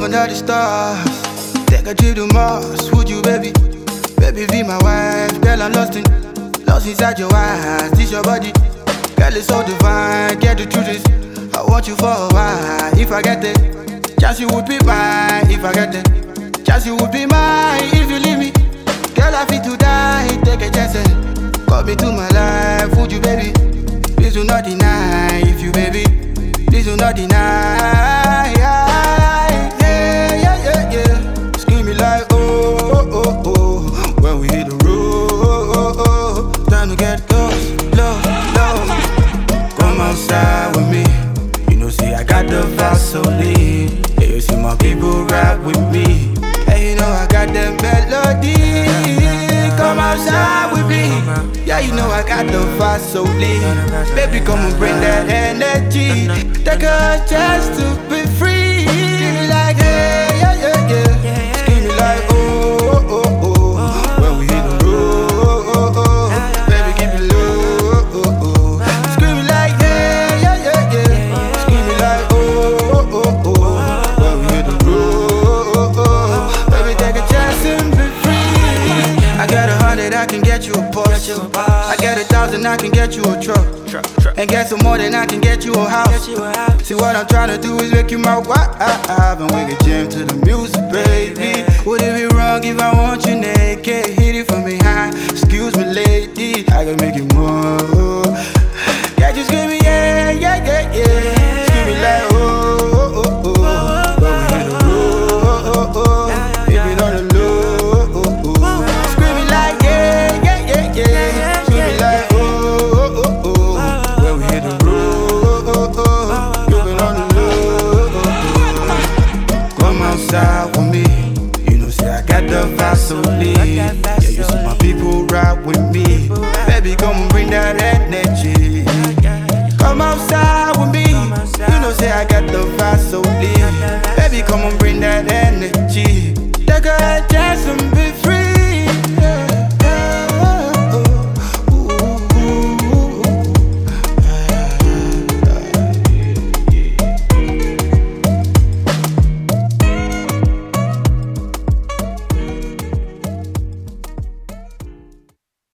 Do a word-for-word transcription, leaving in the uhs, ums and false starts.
under the stars. Take a trip to Mars, would you, baby? Baby, be my wife. Girl, I'm lost in, lost inside your eyes. This your body, girl, it's so divine. Get the truth is, I want you for a while. If I get it, chance you would be mine. If I get it, chance you would be mine. If you leave me, girl, I feel to die. Take a chance and call me to my life. Would you, baby? Please do not deny. If you, baby, please do not deny. Yeah, yeah, yeah, yeah. Scream me like oh, oh, oh, oh. When we hit the road, time to get close, low, low. Come outside with me. You know, see, I got the vibe so lit. Yeah, you see my people rap with me. Hey, you know, I got the melody. Come outside with me. Yeah, you know, I got the vibe so lit. Baby, come and bring that energy. Take a chance to be free. Scream me like, hey, yeah, yeah, yeah. Scream me like, oh, oh, oh. When we hit the road, baby, keep it low. Scream me like, hey, yeah, yeah, yeah. Scream me like, oh, oh, oh. When we hit the road, baby, take a chance and be free. I got a hundred, I can get you a Porsche. I got a thousand, I can get you a truck. And get some more than I can get you a house. See what I'm trying to do is make you my wife. And we can jam to the music, baby. Would it be wrong if I want you naked? Hit it from behind, excuse me, lady. I can make it more. Yeah, just give me yeah, yeah, yeah, yeah. Just give me like oh, oh, oh, oh. But we hit the road, oh, oh, oh. If it on the low, oh, oh. Scream me like yeah, yeah, yeah, yeah. Scream me like oh. Outside with me, you know, say I got the vibe so lit. Yeah, you see my people ride with me. Baby, come and bring that